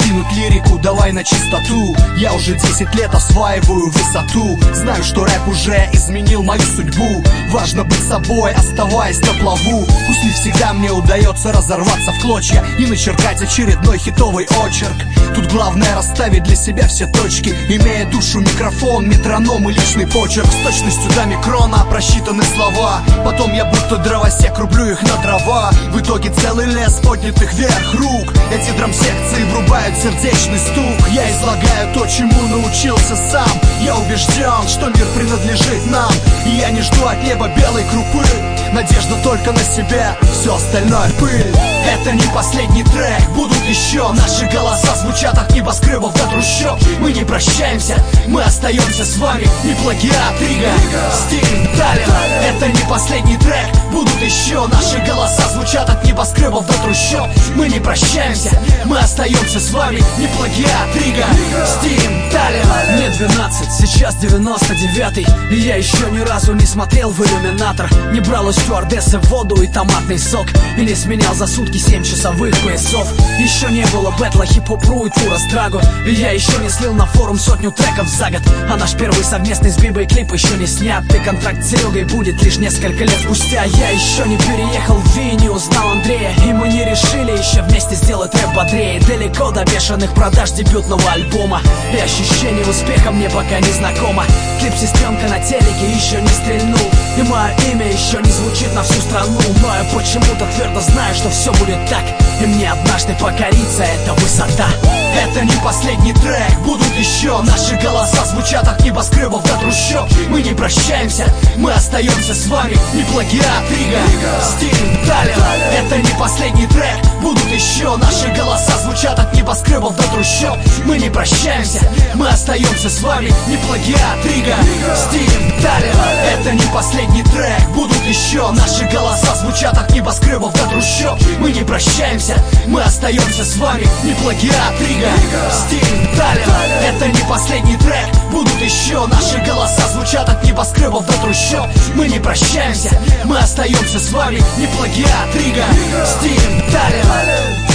скинуть лирику, давай на чистоту. Я уже 10 лет осваиваю высоту. Знаю, что рэп уже изменил мою судьбу. Важно быть собой, оставаясь на плаву. Пусть не всегда мне удается разорваться в клочья и начеркать очередной хитовый очерк. Тут главное расставить для себя все точки, имея душу, микрофон, метроном и личный почерк. С точностью до микрона просчитаны слова. Потом я будто дровосек рублю их на дрова. В итоге целый лес поднятых вверх рук. Эти драм-секции врубают сердечный стук. Я излагаю то, чему научился сам. Я убежден, что мир принадлежит нам. И я не жду от неба белой крупы. Надежда только на себя, все остальное пыль. Это не последний трек, будут еще. Наши голоса звучат от небоскребов до трущоб. Мы не прощаемся, мы остаемся с вами. Не плагиат, Рига, стиль, талент. Это не последний трек, будут еще. Наши голоса звучат от небоскребов до трущоб. Мы не прощаемся, мы остаемся с вами. Не плагиат, Рига, стиль, талент. Мне 12, сейчас 99-й. И я еще ни разу не смотрел в иллюминатор. Не брал у стюардессы воду и томатный сок. И не сменял за сутки 7-часовых поясов. Еще не было бэтла, хип-хоп-ру и тура с Драгу. И я еще не слил на форум 100 треков за год. А наш первый совместный с Бибой клип еще не снят. И контракт с Серегой будет лишь несколько лет спустя. Я еще не переехал в Ви, не узнал Андрея. И мы не решили еще вместе сделать рэп бодрее. Далеко до бешеных продаж дебютного альбома. И ощущение успеха мне пока не знакомо. Клип «Сестренка» на телеке еще не стрельнул. И мое имя еще не звучит на всю страну. Но я почему-то твердо знаю, что все будет так. И мне однажды покориться эта высота. Это не последний трек, будут еще. Наши голоса звучат от небоскребов до трущоб. Мы не прощаемся, мы остаемся с вами. Не плагиат, Рига, стиль, талент. Это не последний трек, будут еще. Наши голоса звучат от небоскребов до трущоб. Мы не прощаемся, мы остаемся с вами. Не плагиат, Рига, стиль, талент. Это не последний трек, будут еще. Наши голоса звучат от небоскребов до трущоб. Мы не прощаемся, мы остаемся с вами. Не плагиат, Рига, стиль, талент. Это не последний трек, будут еще. Наши голоса звучат от небоскребов до трущоб. Мы не прощаемся, мы остаемся с вами. Не плагиат, Рига, стиль, талент.